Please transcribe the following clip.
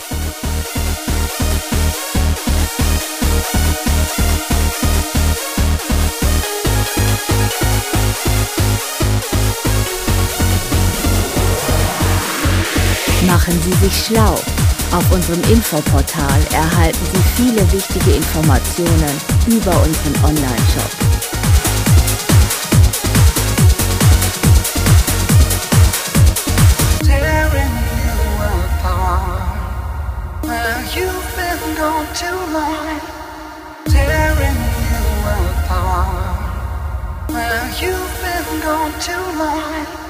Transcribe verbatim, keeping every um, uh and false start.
Machen Sie sich schlau. Auf unserem Infoportal erhalten Sie viele wichtige Informationen über unseren Online-Shop. Tearing you apart, well, you've been gone too long. Tearing you apart, well, you've been gone too long.